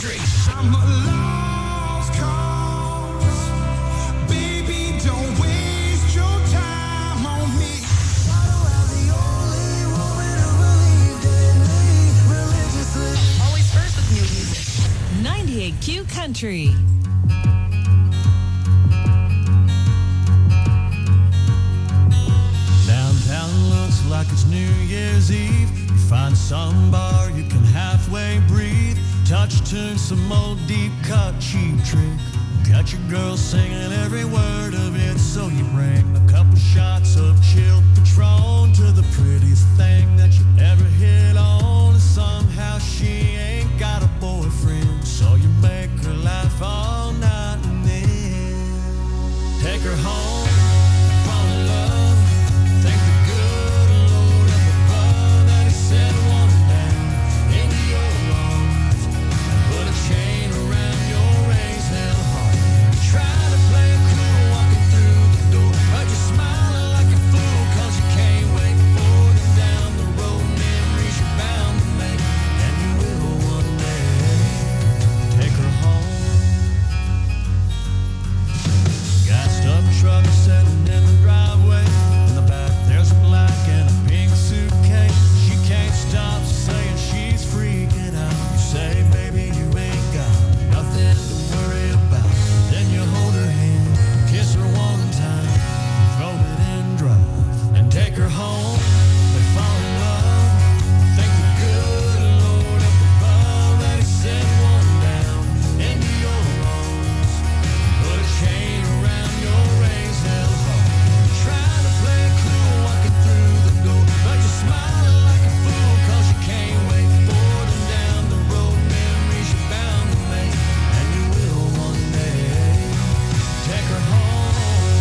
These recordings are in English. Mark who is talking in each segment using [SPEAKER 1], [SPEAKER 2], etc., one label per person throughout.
[SPEAKER 1] country. I'm a lost cause. Baby, don't waste your time on me.
[SPEAKER 2] Always first with new music. 98Q Country.
[SPEAKER 3] Downtown looks like it's New Year's Eve. You find some bar you can halfway breathe. Touch tune, some old deep cut cheap trick. Got your girl singing every word of it, so you bring a couple shots of chilled Patron to the prettiest thing that you ever hit on. And somehow she ain't got a boyfriend, so you make her laugh all night and then take her home. Fall in love. Thank the good Lord up above that He sent one down into your arms and put a chain around your raised hell heart. You try to play it cool walking through the door, but you're smiling like a fool 'cause you can't wait for them down the road. Memories you're bound to make, and you will one day take her home. Gassed up truck sitting in the driveway. In the back there's a black and a pink suitcase. She can't stop saying she's freaking out. You say, baby, you ain't got nothing to worry about. Then you hold her hand, kiss her one time, throw it in drive, and take her home. They fall in love. Thank the good Lord up above that He sent one down into your arms. Put a chain around your raised hell heart. Trying to play it cool walking through the door, but you're smiling like a fool 'cause you can't wait for them down the road. Memories you're bound to make, and you will one day take her home.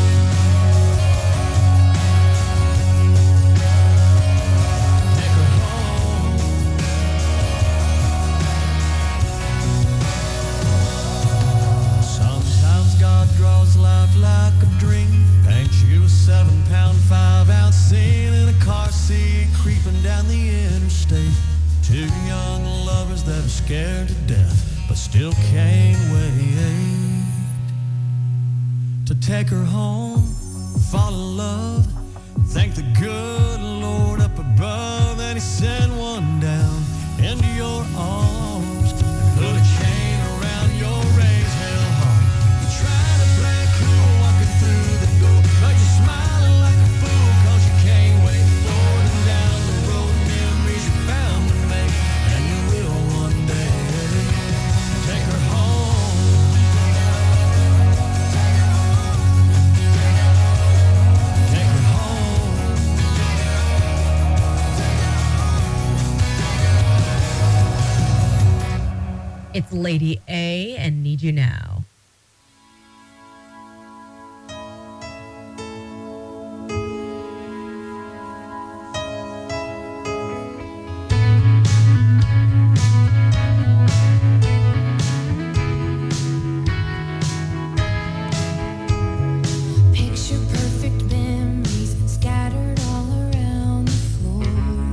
[SPEAKER 3] Take her home. Sometimes God draws life like a dream. Paints you a 7-pound, 5-ounce scene in a car seat creeping down the interstate. Two young lovers that are scared to death, but still can't wait to take her home, fall in love. Thank the good Lord up above that He sent one down into your arms. Put a chain around your raised hell heart. You try to play it cool walking through the door, but you're smiling like a fool 'cause you can't wait for them down the road. Memories you're bound to make, and you will one day take her home. Take her home.
[SPEAKER 4] It's Lady A and Need You Now.
[SPEAKER 5] Picture perfect memories scattered all around the floor.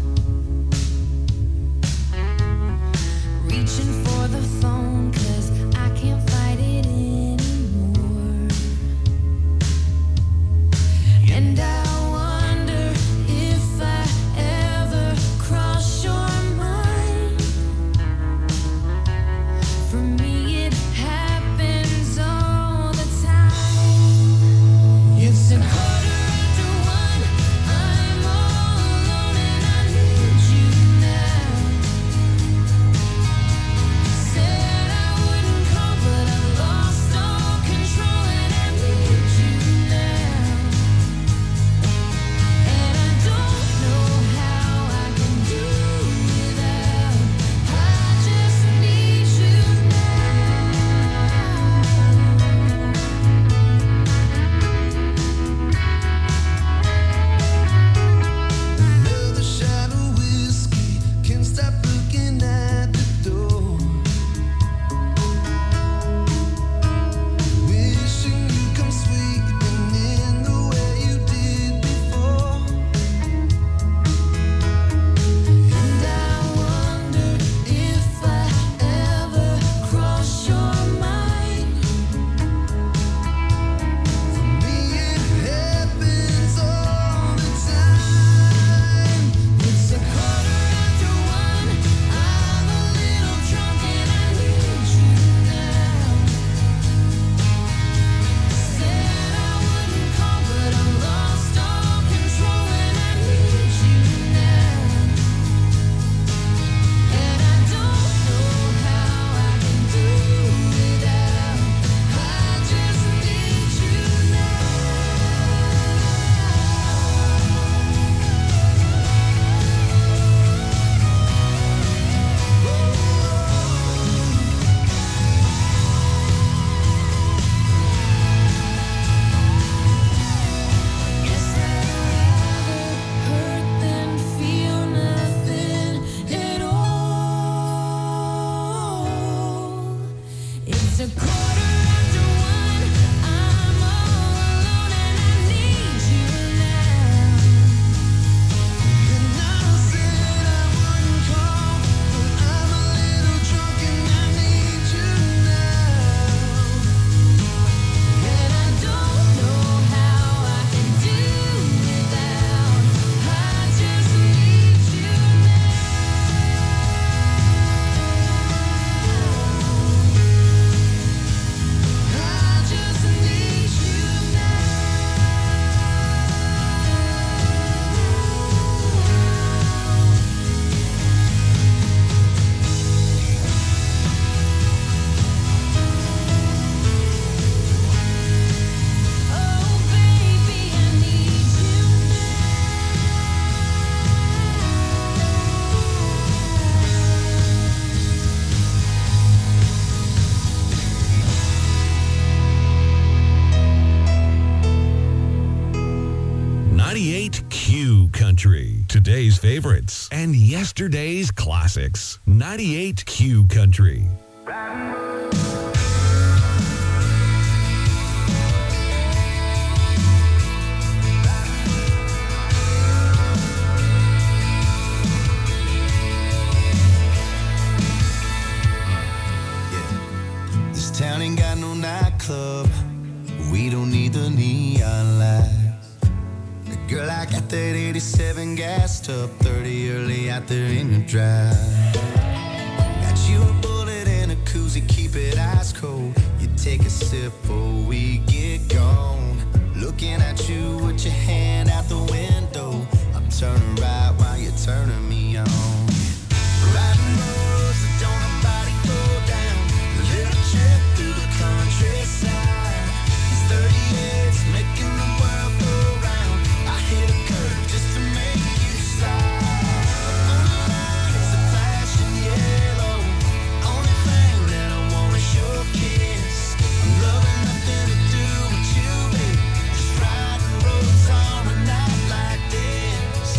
[SPEAKER 5] Reaching for the phone 'cause I can't fight it anymore. And I wonder if I ever cross your mind. For me it happens all the time. It's a quarter after one, I'm all alone and I need you now. Said I wouldn't call, but It's a quarter after one. I'm all alone and I need you now.
[SPEAKER 1] And I said I wouldn't call, but I'm a little drunk and I need you now.
[SPEAKER 5] And I don't know how I can do without. I just need you now. I just need you now. Oh baby, I need you now.
[SPEAKER 6] 98 Q Country. Today's favorites and yesterday's classics. 98 Q Country.
[SPEAKER 1] This town ain't got no nightclub. We don't need the neon lights. Girl, I got that 87 gassed up, 30 early out there in your drive. Got you a bullet and a koozie, keep it ice cold. You take a sip before we get gone. Looking at you with your hand out the window. I'm turning right while you're turning me on. Riding roads that don't nobody go down. A little trip through the countryside. These 38s making the world go round. I hit a curve just to make you slide. Only line is a flashing yellow. Only thing that I want is your kiss. I'm loving nothing to do with you, babe. Just riding roads on a night like this.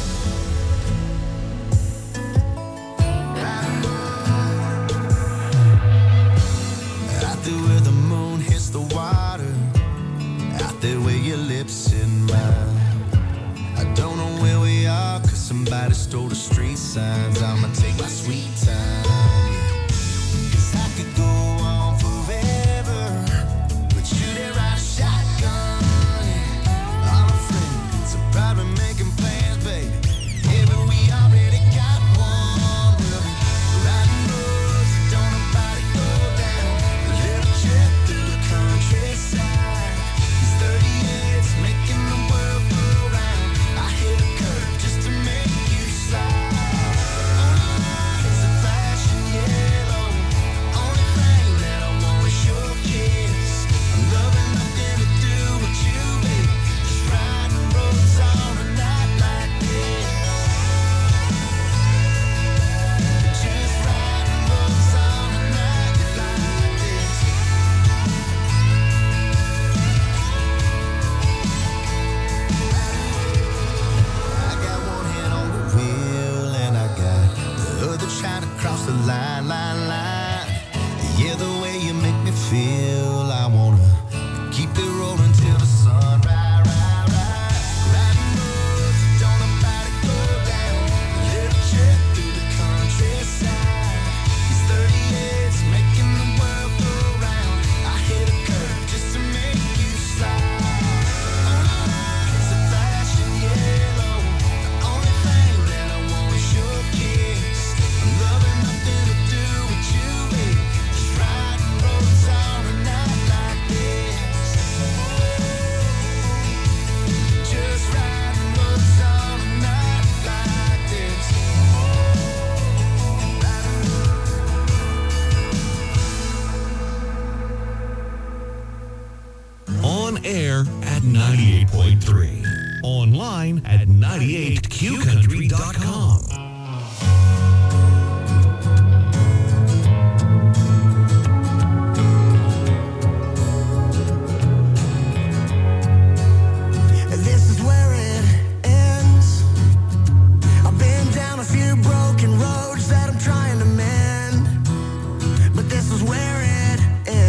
[SPEAKER 1] Out there where the moon hits the water. Out there where your lips in mine. I don't know where we are, cause somebody stole the street signs. I'ma take my sweet time. Yeah. Cause I could go on forever, but you there ride a shotgun. Yeah. All my friends are probably making plans, baby. Yeah, but we already got one. We'll be riding roads that don't nobody go down. A little trip through the countryside. These 38s making the world go round. I hit a curve just to make you slide. Only line is a flashing yellow. Only thing that I want is your kiss. I'm loving nothing to do with you, babe. Just riding roads on a night like this. Just riding roads on a night like this. I got one hand on the wheel and I got the other trying to cross the line. Yeah, the way you make me feel, I wanna keep it rolling till the sun rise. Riding roads that don't nobody go down. A little trip through the countryside. These 38s making the world go round. I hit a curve just to make you slide. Only line is a flashing yellow. The only thing that I want is your kiss. I'm loving nothing to do with you, babe. Just riding roads on a night like this. Just riding roads on a night like this.
[SPEAKER 6] On air at 98.3. Online at 98qcountry.com.
[SPEAKER 1] This is where it ends. I've been down a few broken roads that I'm trying to mend, but this is where it ends.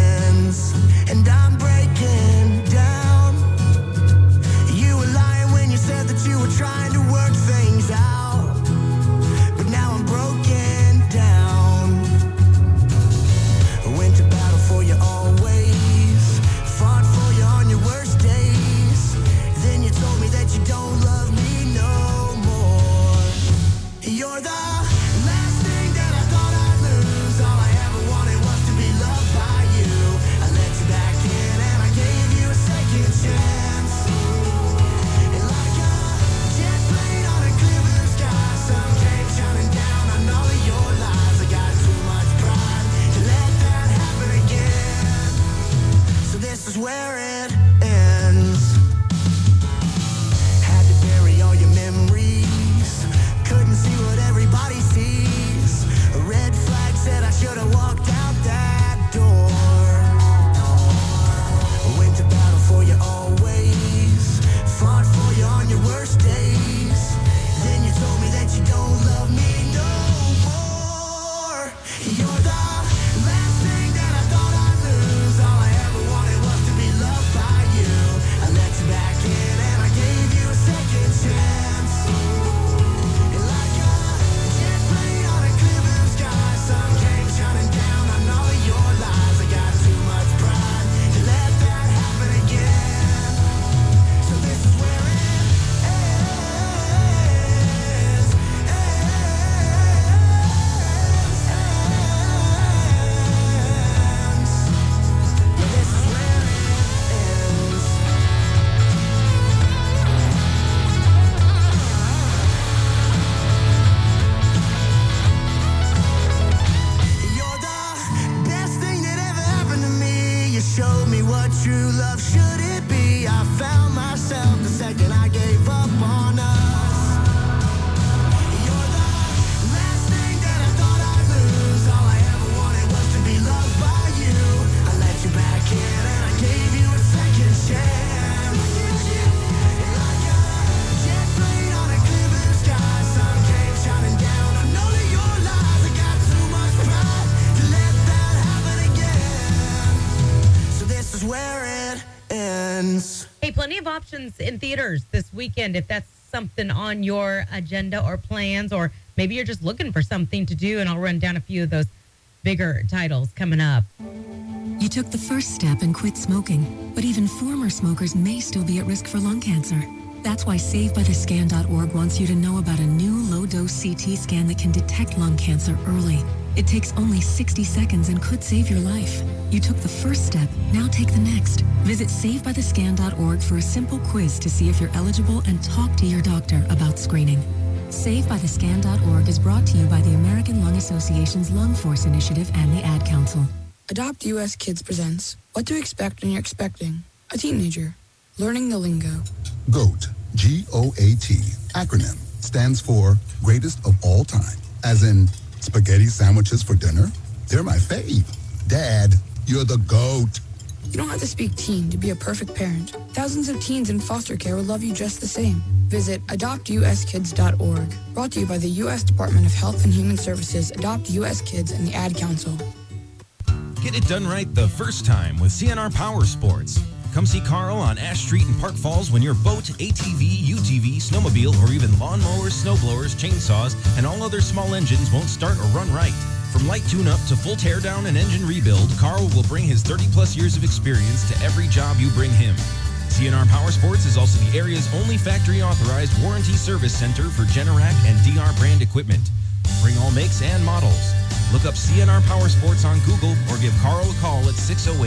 [SPEAKER 1] showed me what true love should it be. I found myself the second I gave up on us. You're the last thing that I thought I'd lose. All I ever wanted was to be loved by you. I let you back in and I gave you a second chance. Like a jet plane on a clear blue sky, sun came shining down. I know that your lies, I got too much pride to let that happen again. So this is where it ends.
[SPEAKER 4] Hey, plenty of options in theaters this weekend if that's something on your agenda or plans, or maybe you're just looking for something to do, and I'll run down a few of those bigger titles coming up.
[SPEAKER 7] You took the first step and quit smoking, but even former smokers may still be at risk for lung cancer. That's why SaveByTheScan.org wants you to know about a new low-dose CT scan that can detect lung cancer early. It takes only 60 seconds and could save your life. You took the first step, now take the next. Visit SaveByTheScan.org for a simple quiz to see if you're eligible and talk to your doctor about screening. SaveByTheScan.org is brought to you by the American Lung Association's Lung Force Initiative and the Ad Council.
[SPEAKER 8] Adopt US Kids presents What to Expect When You're Expecting a Teenager. Learning the lingo.
[SPEAKER 9] GOAT, G-O-A-T, acronym, stands for Greatest of All Time, as in spaghetti sandwiches for dinner? They're my fave. Dad, you're the GOAT.
[SPEAKER 8] You don't have to speak teen to be a perfect parent. Thousands of teens in foster care will love you just the same. Visit adoptuskids.org. Brought to you by the U.S. Department of Health and Human Services, Adopt U.S. Kids, and the Ad Council.
[SPEAKER 10] Get it done right the first time with CNR Power Sports. Come see Carl on Ash Street in Park Falls when your boat, ATV, UTV, snowmobile, or even lawnmowers, snowblowers, chainsaws, and all other small engines won't start or run right. From light tune-up to full teardown and engine rebuild, Carl will bring his 30-plus years of experience to every job you bring him. CNR Power Sports is also the area's only factory-authorized warranty service center for Generac and DR brand equipment. Bring all makes and models. Look up CNR Power Sports on Google or give Carl a call at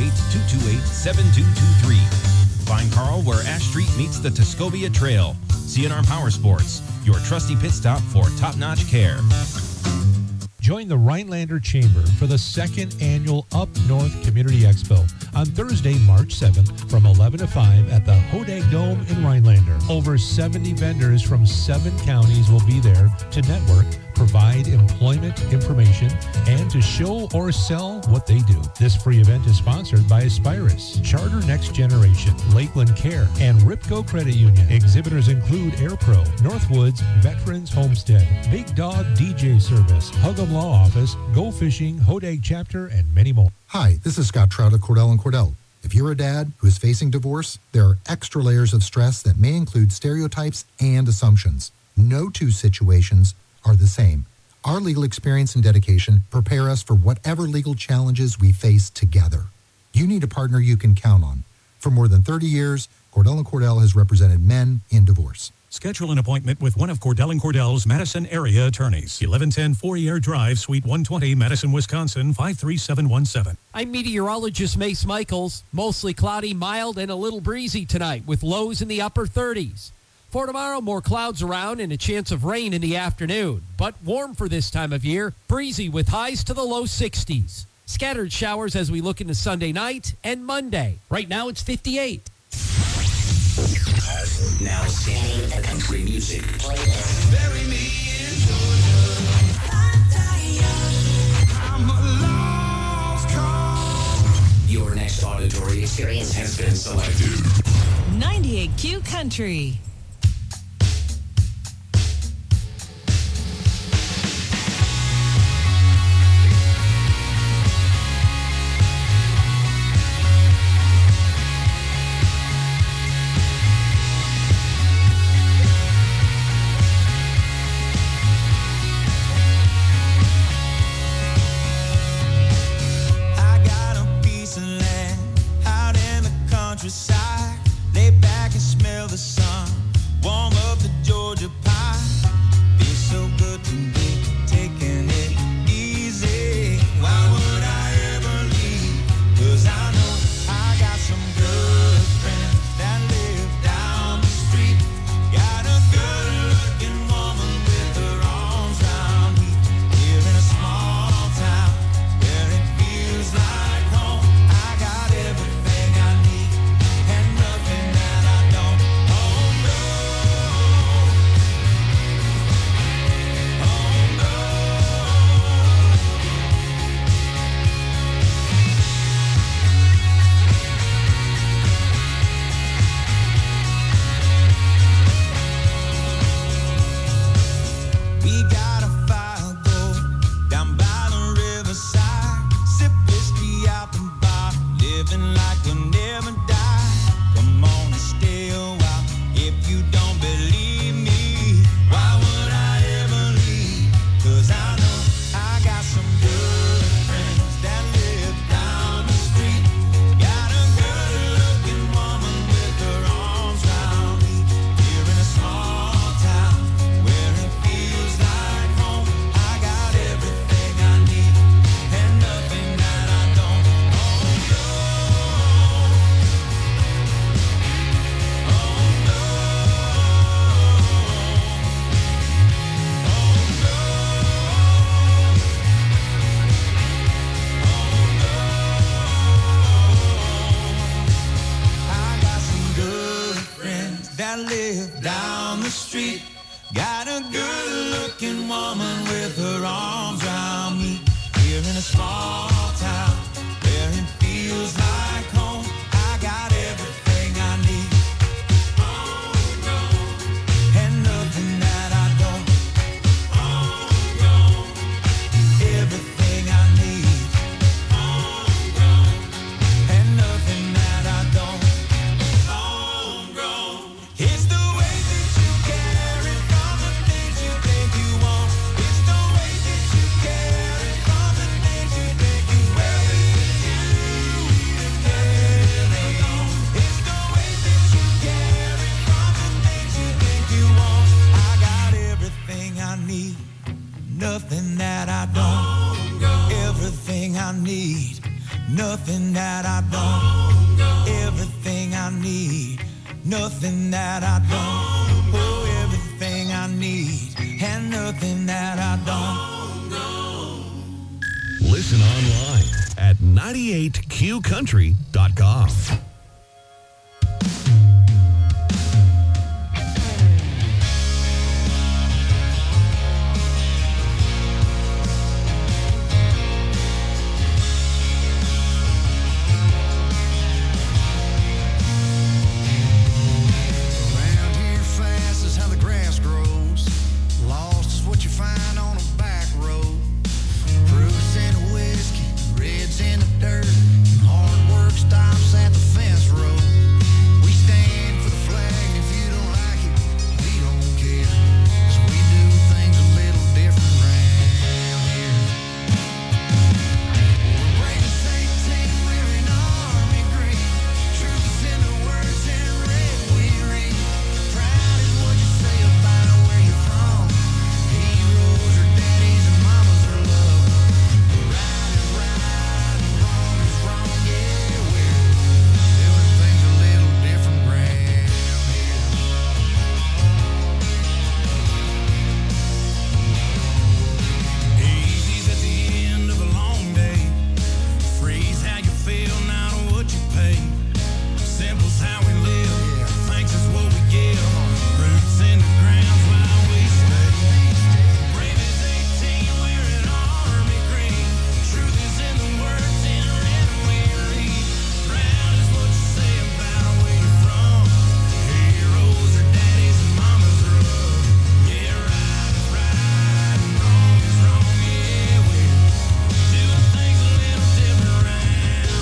[SPEAKER 10] 608-228-7223. Find Carl where Ash Street meets the Tuscobia Trail. CNR Power Sports, your trusty pit stop for top-notch care.
[SPEAKER 11] Join the Rhinelander Chamber for the second annual Up North Community Expo on Thursday, March 7th from 11 to 5 at the Hodag Dome in Rhinelander. Over 70 vendors from 7 counties will be there to network, provide employment information, and to show or sell what they do. This free event is sponsored by Aspirus, Charter Next Generation, Lakeland Care, and Ripco Credit Union. Exhibitors include AirPro, Northwoods, Veterans Homestead, Big Dog DJ Service, Hug'em Law Office, Go Fishing, Hodag Chapter, and many more.
[SPEAKER 12] Hi, this is Scott Trout of Cordell & Cordell. If you're a dad who is facing divorce, there are extra layers of stress that may include stereotypes and assumptions. No two situations are the same. Our legal experience and dedication prepare us for whatever legal challenges we face together. You need a partner you can count on. For more than 30 years, Cordell & Cordell has represented men in divorce.
[SPEAKER 13] Schedule an appointment with one of Cordell & Cordell's Madison area attorneys. 1110 Fourier Drive, Suite 120, Madison, Wisconsin, 53717.
[SPEAKER 14] I'm meteorologist Mace Michaels. Mostly cloudy, mild, and a little breezy tonight with lows in the upper 30s. For tomorrow, more clouds around and a chance of rain in the afternoon. But warm for this time of year, breezy with highs to the low 60s. Scattered showers as we look into Sunday night and Monday. Right now it's 58.
[SPEAKER 15] Now scanning the country music.
[SPEAKER 1] Bury me in Georgia. I'm a lost cause.
[SPEAKER 15] Your next auditory experience has been selected.
[SPEAKER 2] 98Q Country.
[SPEAKER 1] Countryside, lay back and smell the sun.
[SPEAKER 16] something like we'll never die. Come on and stay a while. If you don't believe me, why would I ever leave? 'Cause I know I got some good friends that live down the street. Got a good-looking woman with her arms round me. Here in a small town where it feels like home. I got everything I need and nothing that I don't. That live down the street. Got a good-looking woman with her arms around me. Here in a small town where it feels like home. I got everything I need. And nothing that I don't. Everything I need. And nothing that I don't. It's the way that you care it from the things you think you want. It's the way that you care it from the things you think you will. It's the way that you care it from the things you think you want. I got everything I need, nothing that I don't. Everything I need, nothing that I don't. Everything I need. Nothing that I don't. Oh, everything I need and nothing that I don't.
[SPEAKER 6] Listen online at 98qcountry.com.
[SPEAKER 1] Around here fast is how the grass grows. Lost is what you find on a back road. Proofs in the whiskey, reds in the dirt. And hard work stops at the fence road. We stand for the flag, and if you don't like it, we don't care. 'Cause we do things a little different around here. We're breaking St. Tim, wearing army green. Truth is in the words in red we read. Proud is what you say about where you're from. Heroes are daddies and mamas are love. Right is right and wrong is wrong. Yeah, we're doing things a little different around here. Easy's at the end of a long day. Freeze how you feel, not what you pay. Simple's how we live. Thanks is what we give. Roots in the ground while we stay. Brave as 18, wearing army green. Truth is in the words in red we read. Proud is what you say about where you're from. Heroes are daddies and mamas are love. Yeah, right is right and wrong is wrong. Yeah, we're doing things a little different around here.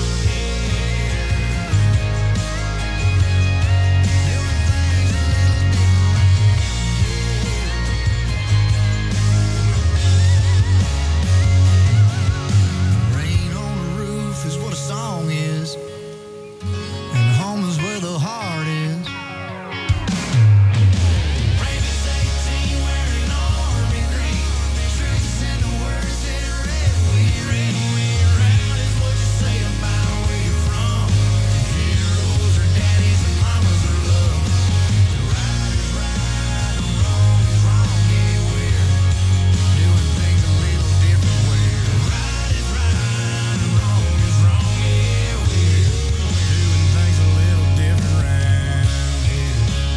[SPEAKER 1] Rain on the roof is what a song is, and home is where the heart is. Brave as 18, wearing army green. Truth is in the words in red we read. Proud is what you say about where you're from. Heroes are daddies and mamas are love. Right is right and wrong is wrong. Yeah, we're doing things a little different. Right is right and wrong is wrong. Yeah, we're doing things a little different around here.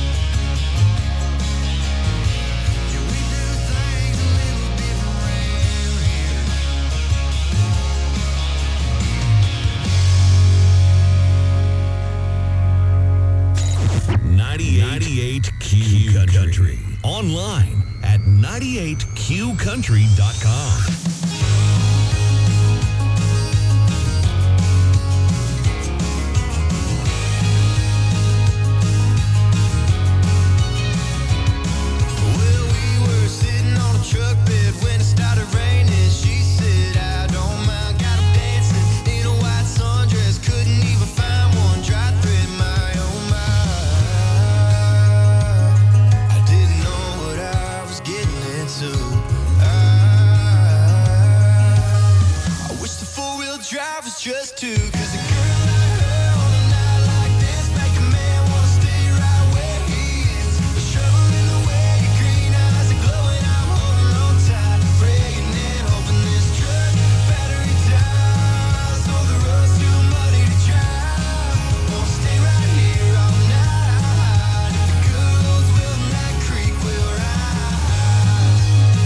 [SPEAKER 1] Yeah, we do things a little different around here.
[SPEAKER 6] 98Q Country. Online at 98qcountry.com.
[SPEAKER 1] us too. 'Cause a girl like her on a night like this make a man wanna stay right where he is. The trouble in the way your green eyes are glowing, I'm holding on tight, praying and hoping this truck battery dies. So the road's too muddy to drive. Won't stay right here all night. If the good old's willing, that creek will rise.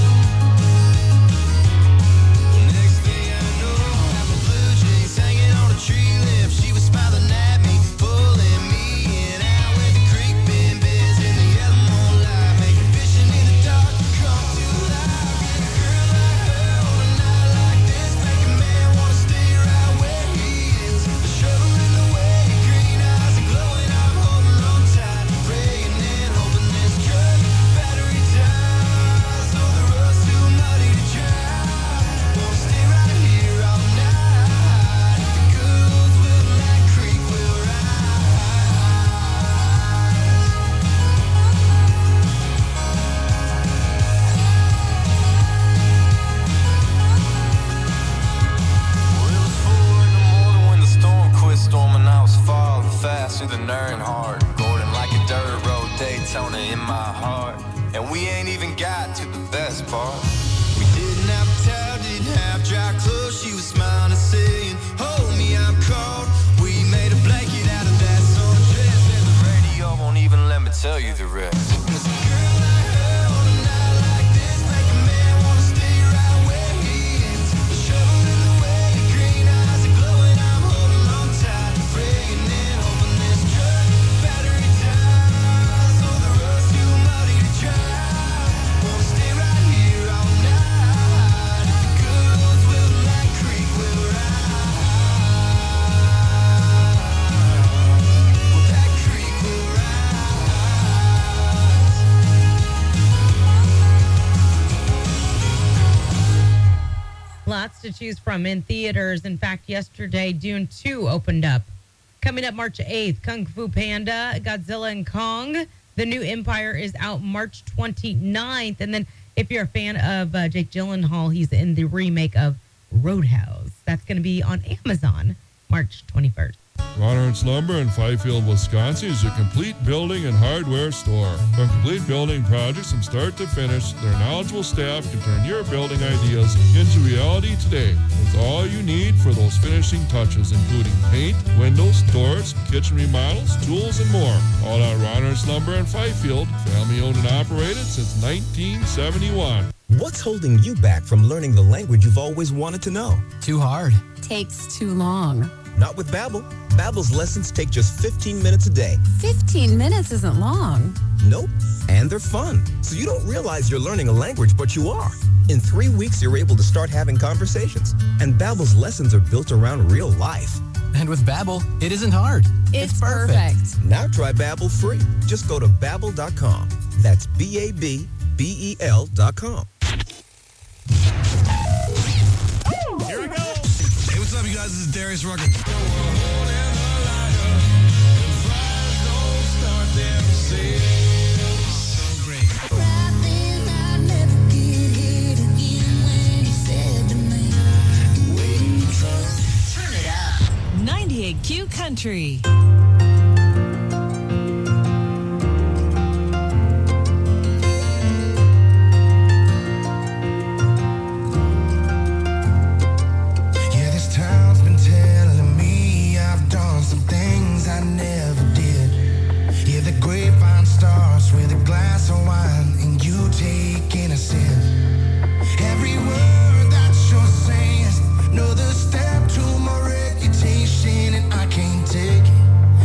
[SPEAKER 1] Next thing I know, I'm a blue jeans hanging on a tree limb. She was smiling at me, pulling me in. Out where the creek been busy, the yellow moonlight making fishing in the dark come to life. A girl like her on a night like this make a man wanna stay right where he is. The trouble in the way your green eyes are glowing, I'm holding on tight, praying and hoping this truck battery dies. So the road's too muddy to drive. Won't stay right here all night. If the good old's willing, that creek will rise. Well, it was 4 in the morning when the storm quit storming. I was falling faster than Earnhardt, Gordon like a dirt road Daytona in my heart. And we ain't even got to the best part. We didn't have a towel, didn't have dry clothes. She was smiling, saying, "Hold me, I'm cold." We made a blanket out of that sundress, and the radio won't even let me tell you the rest. 'Cause a girl like her on a night like this make a man wanna stay right where he is. The trouble in the way your green eyes are glowing, I'm holding on tight, praying and hoping this truck battery dies. So the road's too muddy to drive. Wanna stay right here all night. If the good old's willing, that creek will rise. Well, that creek will rise.
[SPEAKER 4] Lots to choose from in theaters. In fact, yesterday, Dune 2 opened up. Coming up March 8th, Kung Fu Panda, Godzilla and Kong. The New Empire is out March 29th. And then if you're a fan of Jake Gyllenhaal, he's in the remake of Roadhouse. That's going to be on Amazon March 21st.
[SPEAKER 17] Ronhardt's Lumber in Fifield, Wisconsin is your complete building and hardware store. From complete building projects from start to finish, their knowledgeable staff can turn your building ideas into reality today with all you need for those finishing touches, including paint, windows, doors, kitchen remodels, tools, and more. All at Ronhardt's Lumber in Fifield, family owned and operated since 1971.
[SPEAKER 18] What's holding you back from learning the language you've always wanted to know?
[SPEAKER 19] Too hard.
[SPEAKER 20] Takes too long.
[SPEAKER 18] Not with Babbel. Babbel's lessons take just 15 minutes a day.
[SPEAKER 20] 15 minutes isn't long.
[SPEAKER 18] Nope. And they're fun. So you don't realize you're learning a language, but you are. In 3 weeks, you're able to start having conversations. And Babbel's lessons are built around real life.
[SPEAKER 19] And with Babbel, it isn't hard.
[SPEAKER 20] It's perfect.
[SPEAKER 18] Now try Babbel free. Just go to Babbel.com. That's BABBEL.com.
[SPEAKER 1] Here we go. Hey, what's up, you guys? This is Darius Rucker.
[SPEAKER 2] Turn it up. 98Q Country.
[SPEAKER 1] Yeah, this town's been telling me I've done some things I never did. Yeah, the grapevine starts with a glass of wine and you taking a sip. Every word that you're saying is another step to my reputation, and I can't take it.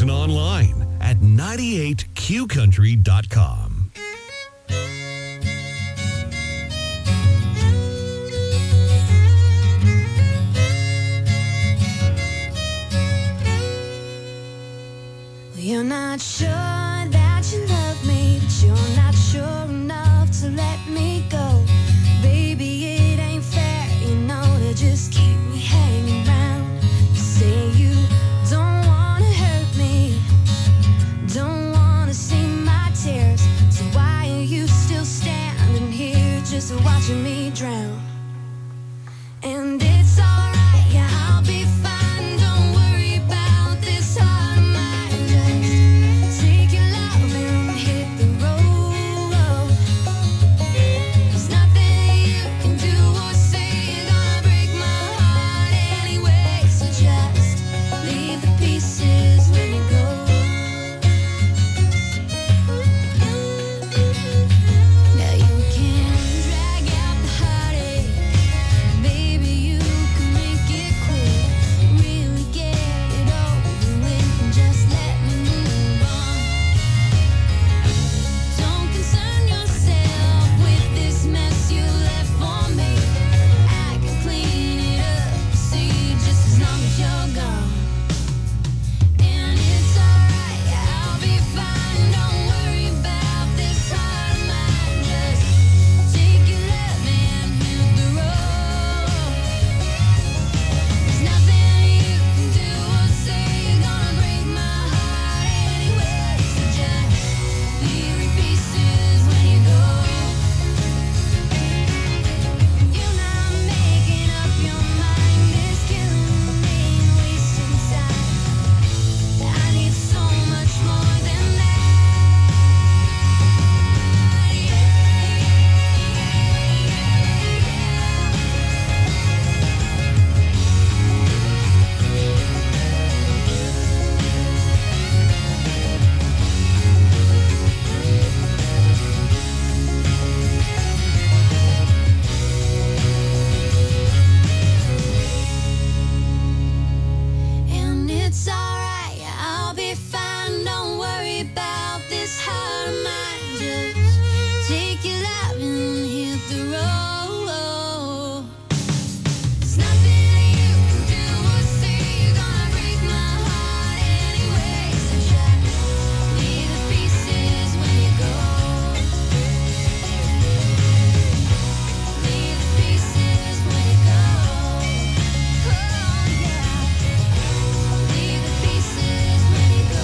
[SPEAKER 6] Listen online at 98qcountry.com.
[SPEAKER 5] You're not sure that you love me, but you're not sure enough to let me go. Baby, it ain't fair, you know, to just keep me hanging around. You say you don't wanna hurt me, don't wanna see my tears. So why are you still standing here just watching me drown? And it's alright, yeah, I'll be fine. Don't worry about this heart of mine. Just take your love and hit the road. There's nothing you can do or say gonna break my heart anyway. So just leave the pieces when you go. Now you can drag out the heartache. Baby, you can make it quick. Really get it over with and just let me move on. Don't concern yourself with this mess you left for me. I can clean it up, see, just as long as you're gone. And it's alright, I'll be fine. Don't worry about this heart of mine. Just take your love and hit the road. There's nothing you can do or say gonna break my heart anyway. So just leave your pieces when you go. You're not making up your mind. It's killing me and wasting time. I need so much more than that. And it's alright, I'll be fine. Don't worry about this heart of mine. Just take your love and hit the road. There's nothing you can do or say gonna break my heart anyway. So just leave the pieces when you go. Leave the pieces when you go. Oh yeah. Leave the pieces when you go.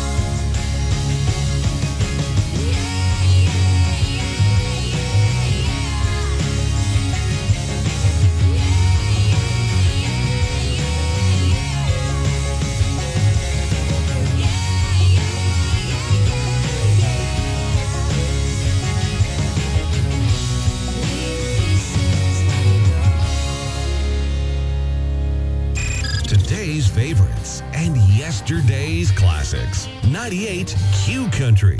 [SPEAKER 6] Today's favorites and yesterday's classics. 98 Q Country.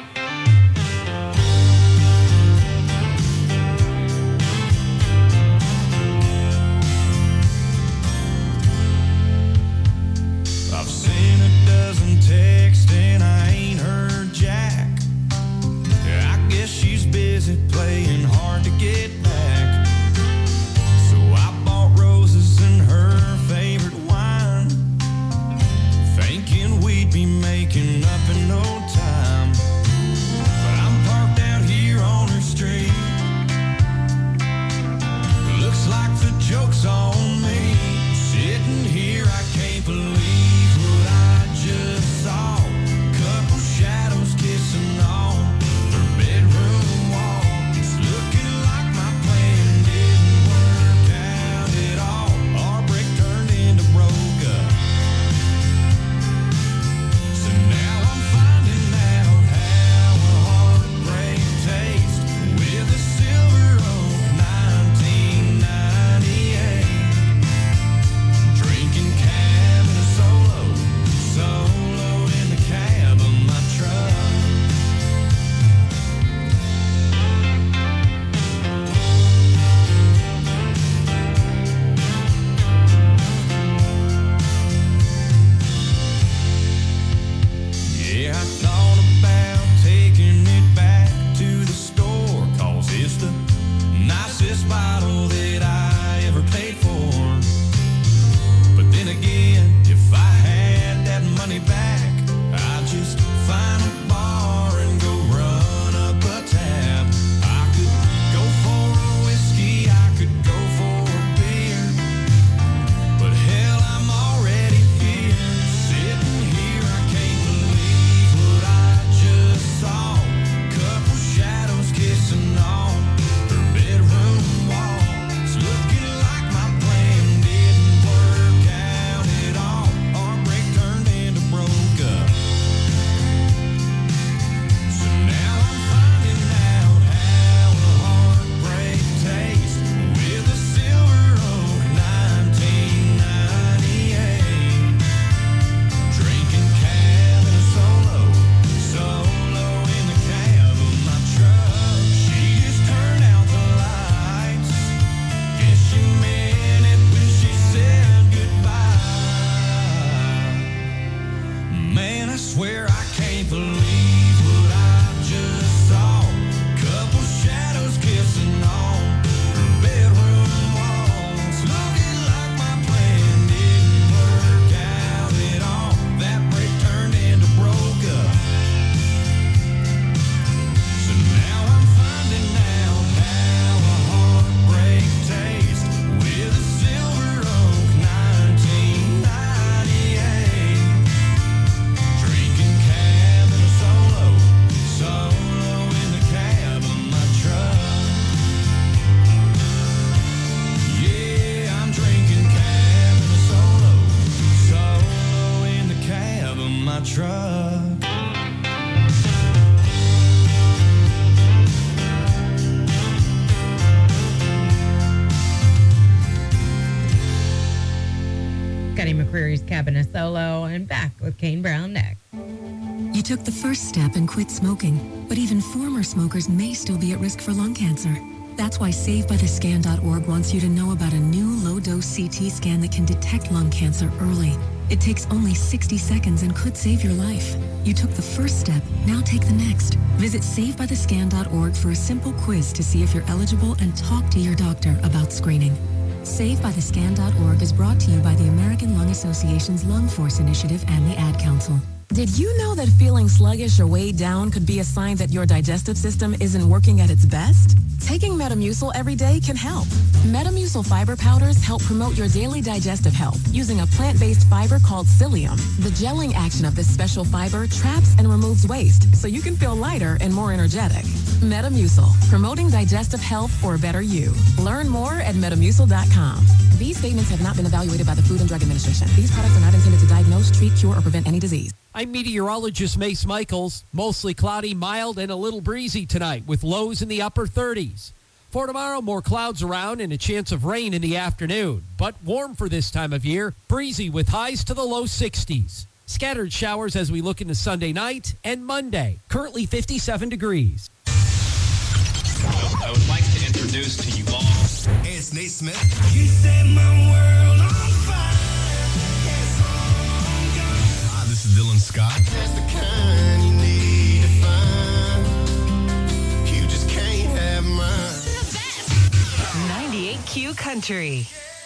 [SPEAKER 16] I've seen a dozen texts and I ain't heard Jack. I guess she's busy playing hard to get back. So I bought roses and her favorite wine, thinking we'd be making up in no time. But I'm parked out here on her street. Looks like the joke's on me. Sitting here, I can't believe what I just saw. Couple shadows kissing on her bedroom wall. It's looking like my plan didn't work out at all. Our break turned into broke up. So now I'm swear I can't believe what I just saw. Couple shadows kissing on her bedroom walls. Looking like my plan didn't work out at all. That break turned into broke up. So now I'm finding out how a heartbreak tastes with a Silver Oak 1998. Drinking cabin solo in the cab of my truck. Yeah, I'm drinking cabin solo in the cab of my truck.
[SPEAKER 4] Scotty McCreery's Cabin Solo, and back with Kane Brown next.
[SPEAKER 7] You took the first step and quit smoking, but even former smokers may still be at risk for lung cancer. That's why SaveByTheScan.org wants you to know about a new low-dose CT scan that can detect lung cancer early. It takes only 60 seconds and could save your life. You took the first step, now take the next. Visit SaveByTheScan.org for a simple quiz to see if you're eligible and talk to your doctor about screening. SaveByTheScan.org is brought to you by the American Lung Association's Lung Force Initiative and the Ad Council.
[SPEAKER 21] Did you know that feeling sluggish or weighed down could be a sign that your digestive system isn't working at its best? Taking Metamucil every day can help. Metamucil fiber powders help promote your daily digestive health using a plant-based fiber called psyllium. The gelling action of this special fiber traps and removes waste so you can feel lighter and more energetic. Metamucil, promoting digestive health for a better you. Learn more at Metamucil.com. These statements have not been evaluated by the Food and Drug Administration. These products are not intended to diagnose, treat, cure, or prevent any disease.
[SPEAKER 14] I'm meteorologist Mace Michaels. Mostly cloudy, mild, and a little breezy tonight with lows in the upper 30s. For tomorrow, more clouds around and a chance of rain in the afternoon. But warm for this time of year, breezy with highs to the low 60s. Scattered showers as we look into Sunday night and Monday. Currently 57 degrees.
[SPEAKER 15] I would like to introduce to you all.
[SPEAKER 1] Hey, it's Nate Smith.
[SPEAKER 16] You set my world on fire.
[SPEAKER 1] Hi, this is Dylan Scott. That's the kind you need to find. You just can't have mine.
[SPEAKER 2] 98Q Country.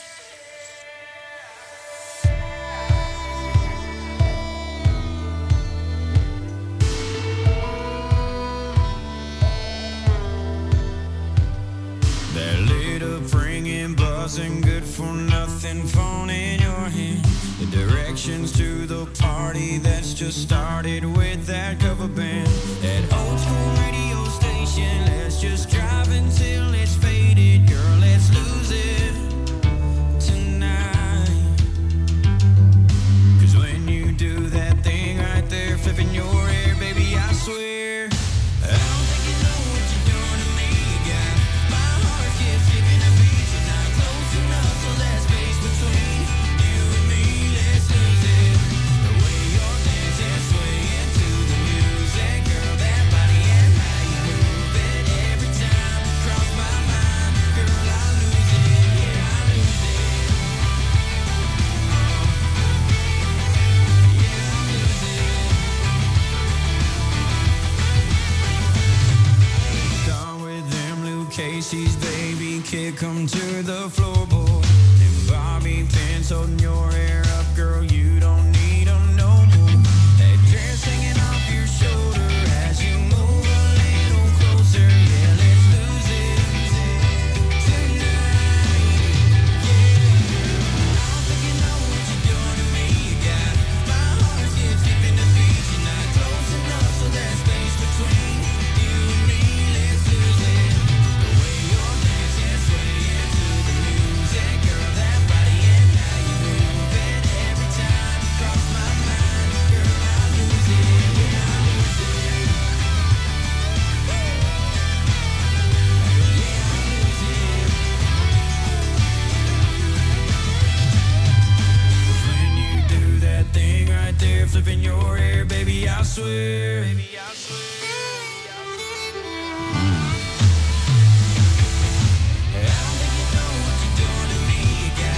[SPEAKER 16] That little ringing, buzzing, good for nothing phone in your hand. The directions to the party that's just started with that cover band. That old school radio station, let's just drive until it's faded. Girl, let's lose it tonight. 'Cause when you do that thing right there, flipping your hair, baby, I swear, I don't think you know what you're doing to me. Got my heart keeps skipping a beat. You're not close enough, so that space between you and me, let's lose it. The way you're dancing, swaying to the music, girl, that body and how you move it every time you cross my mind, girl, I lose it, yeah, I lose it. Done with them Luke Casey's, baby, kick 'em to the floorboard. Them bobby pins holding your hair up, girl, you don't need 'em no more. That dress hanging off your shoulder as you move a little closer, yeah, let's lose it tonight. Yeah, I don't think you know what you're doing to me. You got my heart skipping a beat. You're not close enough, so that space between you and me, let's lose it. The way you're dancing, swaying to the music, girl, that body and how you move it every time you cross my mind, girl, I lose it, yeah, I lose it. When you do that thing right there, flipping your hair, baby, I swear.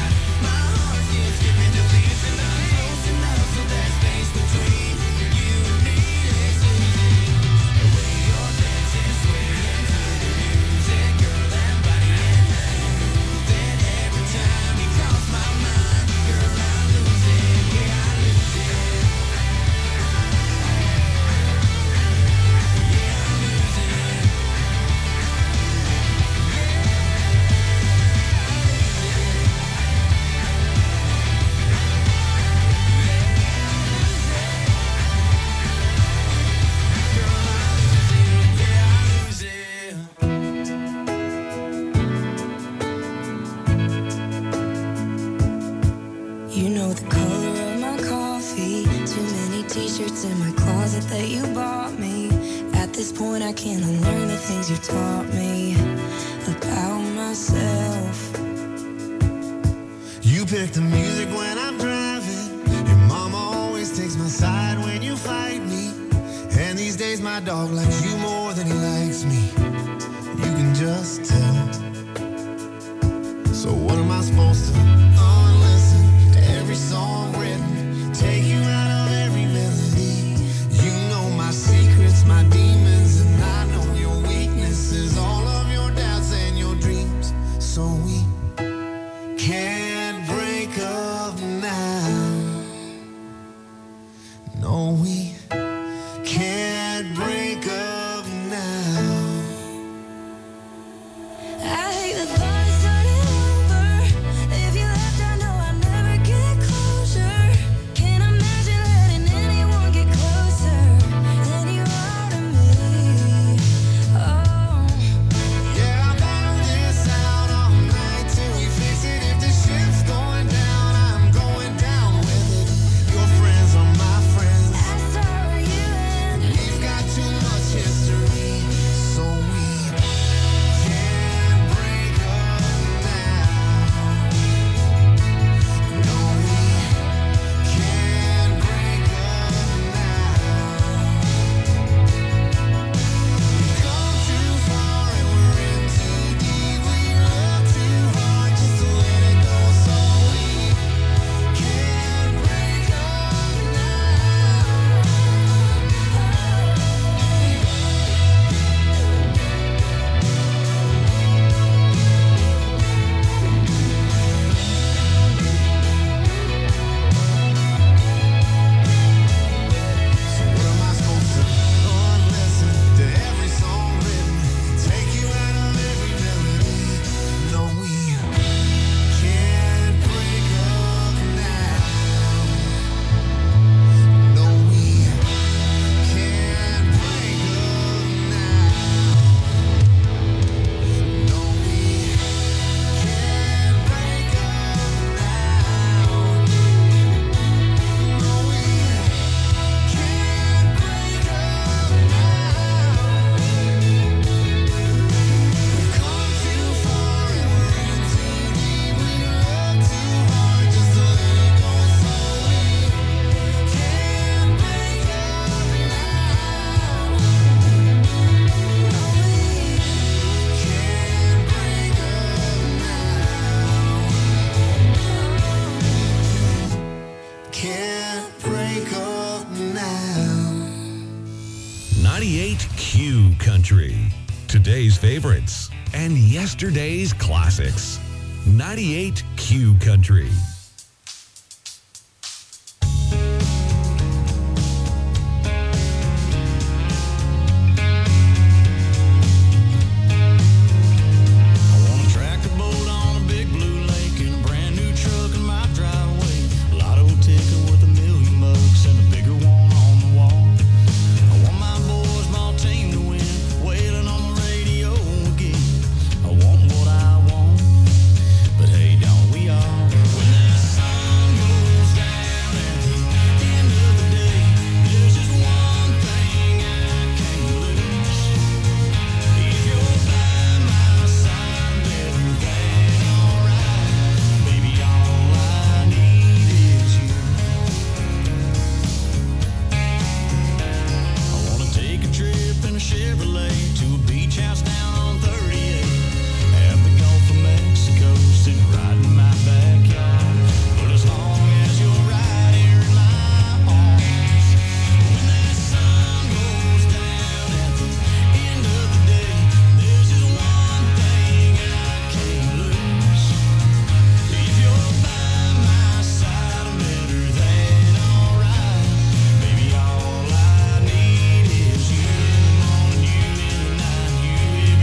[SPEAKER 16] Skipping the beats and I'm close enough, so that space between you
[SPEAKER 5] what's in my closet that you bought me. At this point I can't unlearn the things you taught me about myself.
[SPEAKER 1] You pick the music when I'm driving. Your mama always takes my side when you fight me. And these days my dog likes you more than he likes me. You can just tell. So what am I supposed to unlisten to every song written? Take you out of every melody. You know my secrets, my demons, and I know your weaknesses, all of your doubts and your dreams. So we can't break up now. No, we can't break up now.
[SPEAKER 5] I hate the thought of starting over. If you left, I know I'd never get closure. Can't imagine letting anyone get closer than you are to me. Oh,
[SPEAKER 1] Yeah, I'll battle this out all night till we fix it. If the ship's going down, I'm going down with it. Your friends are my friends.
[SPEAKER 5] so are you, and
[SPEAKER 1] We've got too much history, so we can't break up now. No, we can't break up now. We've come too far and we're in too deep. We love too hard just to let it go, so we can't break up now. So what am I supposed to unlisten to every song written? Take you out of every melody. No, we can't break up now. No, we can't break up now. No, we can't break up now. No, we can't break up now. We've come too far and we're in too deep. We love too hard just to let it go, so we can't break up now. No, we can't break up now. Can't break up now.
[SPEAKER 6] 98 Q Country. Today's favorites and yesterday's classics. 98 Q Country.
[SPEAKER 16] I want a tractor boat on a big blue lake and a brand new truck in my driveway. A lotto ticket with $1 million and a bigger one on the wall. I want my boys, my team to win, wailing on the radio again. I want what I want, but hey, don't we all? When that sun goes down at the end of the day, there's just one thing I can't lose. If you're by my side, better than alright. Baby, all I need is you. I wanna take a trip in a Chevrolet to a beach house down on 38. Have the Gulf of Mexico sitting right in my backyard. But as long as you're right here in my arms, when that sun goes down at the end of the day, there's just one thing I can't lose. If you're by my side, better than alright. Baby, all I need is you in the morning, you in the night, you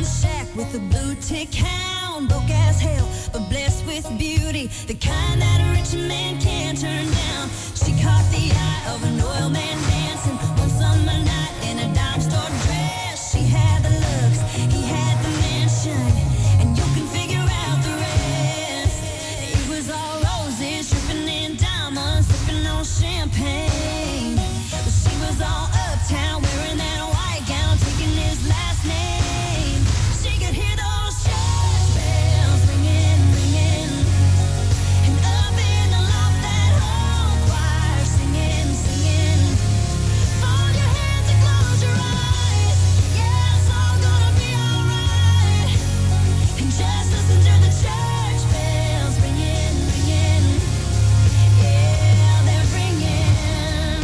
[SPEAKER 5] shack with a blue tick hound, broke as hell, but blessed with beauty, the kind that a rich man can't turn down. She caught the eye of an oil man dancing one summer night in a dime store dress. She had the looks, he had the mansion, and you can figure out the rest. It was all roses, dripping in diamonds, sipping on champagne. But she was all uptown, wearing that white gown, taking his last name. She could hear those church bells ringing, ringing, and up in the loft that whole choir singing, singing. Fold your hands and close your eyes. Yeah, it's all gonna be alright. And just listen to the church bells ringing, ringing. Yeah, they're ringing.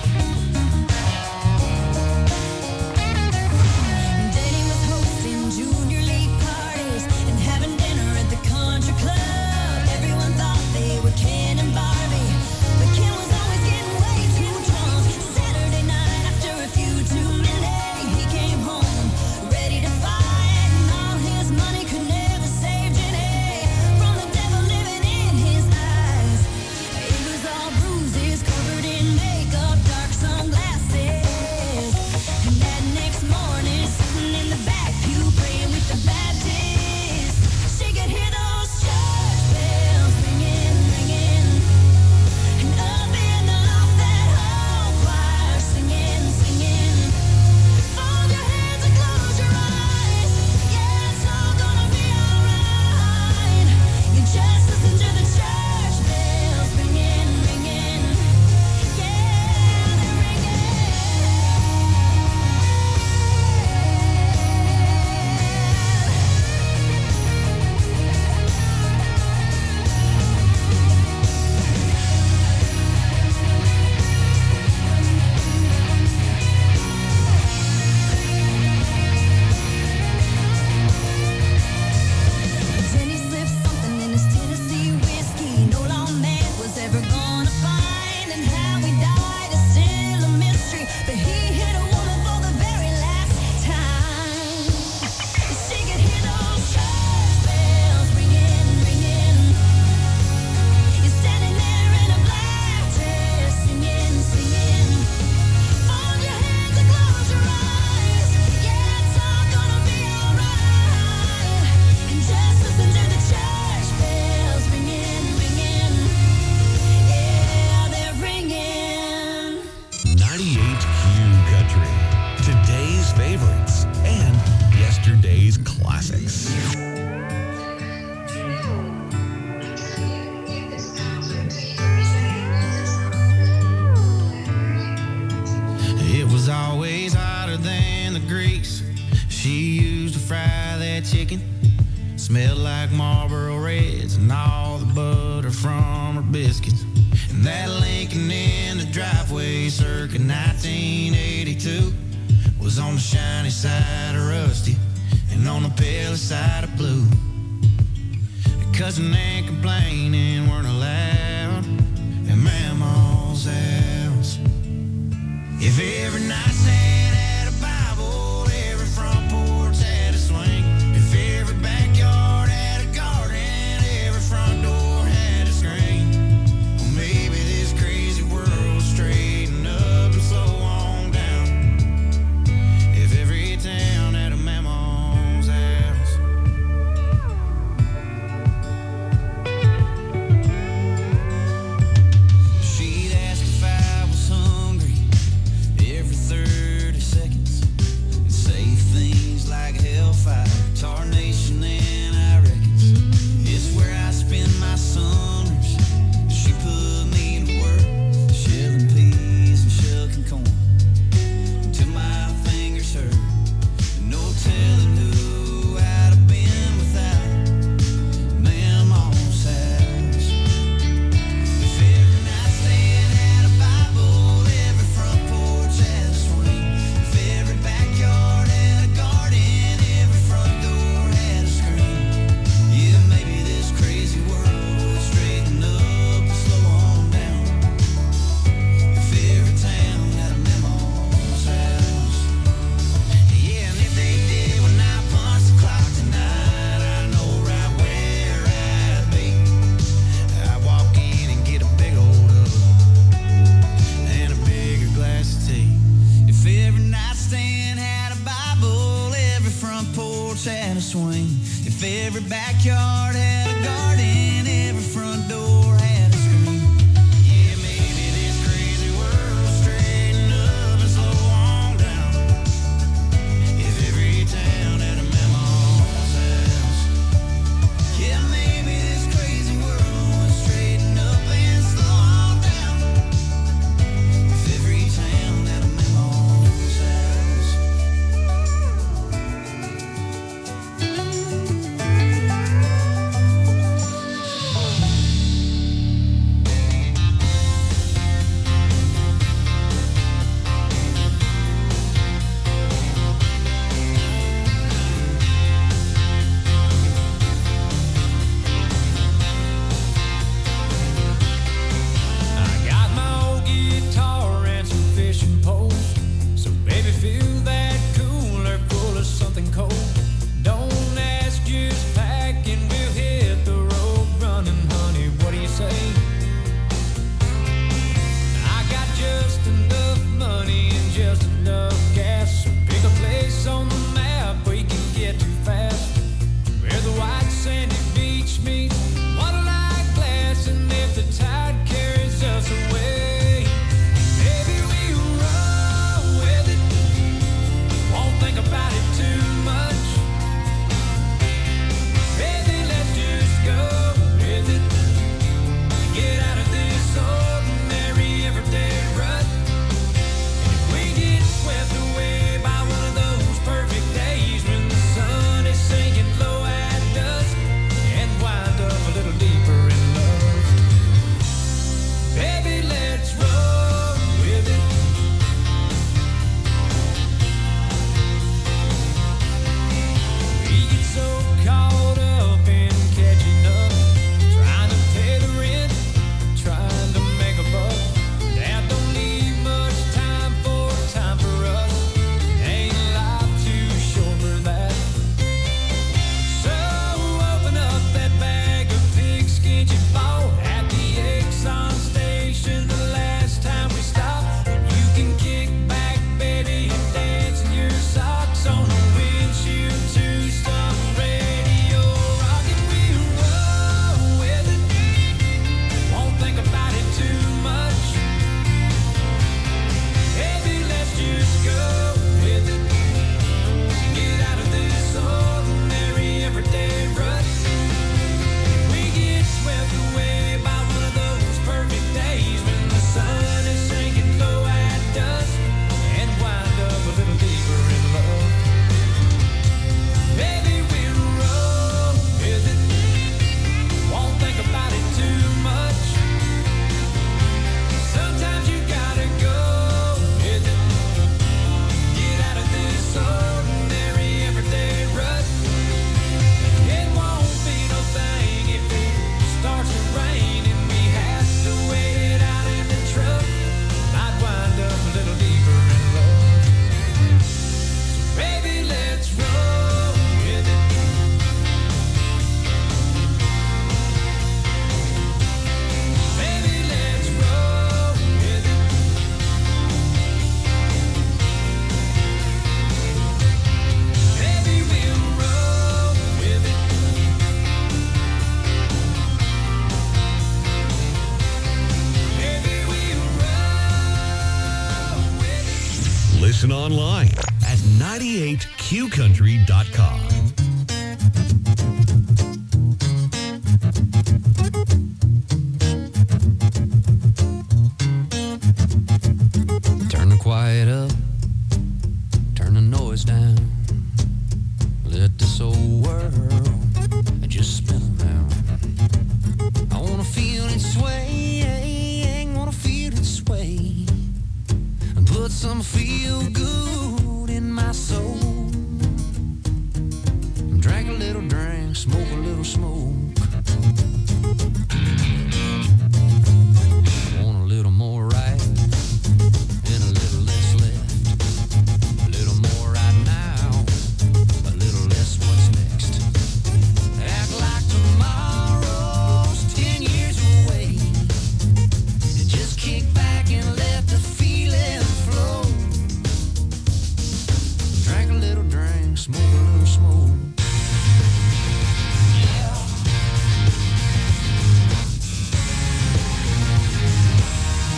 [SPEAKER 5] Danny was hosting junior league parties and having dinner at the country club. Everyone thought they were Ken and Barbie, but Ken was always getting way too drunk. Saturday night after a few too many, he came home ready to fight, and all his money could never save Jenny from the devil living in his eyes. It was all bruises, covered in makeup, dark sunglasses. And that next morning, sitting in the back pew, praying with the Baptists, she could hear those church bells ringing, ringing. And up in the loft, that whole choir singing, singing. Fold your hands and close your eyes. Yeah, it's all gonna be alright. You just listen to the church bells ringing, ringing. Yeah, they're ringing. Jenny slipped something in his Tennessee whiskey no lawman was ever gonna find, and how he died is still a mystery. But he hit a woman for the very last time. She could hear those church bells ringing, ringing. You're standing there in a black dress, singing, singing. Fold your hands and close your eyes. Yeah, it's all gonna be alright. And just listen to the church bells ringing, ringing. Yeah, they're ringing.
[SPEAKER 6] 98Q Country. Today's favorites and yesterday's classics.
[SPEAKER 16] It was always hotter than the grease she used to fry that chicken. Smelled like Marlboro Reds and all the butter from her biscuits. And that Lincoln in the driveway circa 1982 was on the shiny side of rusty and on the pale side of blue. Cussing and complaining weren't allowed at Mama's house. If every nightstand had a Bible, every front porch had a swing. If every backyard had a garden, every front door had a screen. Well, maybe this crazy world straighten up and slow on down. If every town had a Mama's house. She'd ask if I was hungry every third a swing, if every backyard had a garden, every front door had a screen. Yeah, maybe this crazy world would straighten up and slow on down. If every town had a mammal's house. Yeah, maybe this crazy world would straighten up and slow on down. If every town had a mammal's house. I got my old guitar and some fishing poles. So baby, fill that cooler full of something cold. Don't ask, just pack and we'll hit the road running, honey. What do you say? I got just enough money and just enough gas. So pick a place on the map where you can get too fast. Where the white sandy beach meets water-like glass, and if the tide carries us away, maybe we'll roll with it. Won't think about it too much. Baby, let's just go with it. Get out of this ordinary everyday rut. And if we get swept away by one of those perfect days when the sun is sinking low at dusk and wind up a little deeper in love, baby, let's roll with it. We get so caught up in catching up, trying to pay the rent, trying to make a buck. That don't leave much time for us. Ain't life too short for that? So open up that bag of pigskin you bought at the Exxon station the last time we stopped. You can kick back, baby, and dance in your socks on the windshield to some radio rock, and we'll roll with it. Won't think about it too much. Baby, let's just go with it. Get out of this ordinary everyday rut. We get swept away by one of those perfect days when the sun is sinking low at dusk and wind up a little deeper in love. Baby, we'll roll with it. Won't think about it too much. Sometimes you gotta go with it. Get out of this ordinary everyday rut. It won't be no thing if it starts to rain and we have to wait out in the truck. Might wind up a little deeper in love. So baby, let's roll with it. Baby, let's roll with it. Baby, we'll roll with it. Baby, we'll roll with it.
[SPEAKER 6] Listen online at 98qcountry.com.
[SPEAKER 16] Turn the quiet up, turn the noise down. Let this old world just spin around. I wanna feel it sway, wanna feel it sway, and put some feel good in my soul. Drink a little drink, smoke a little smoke.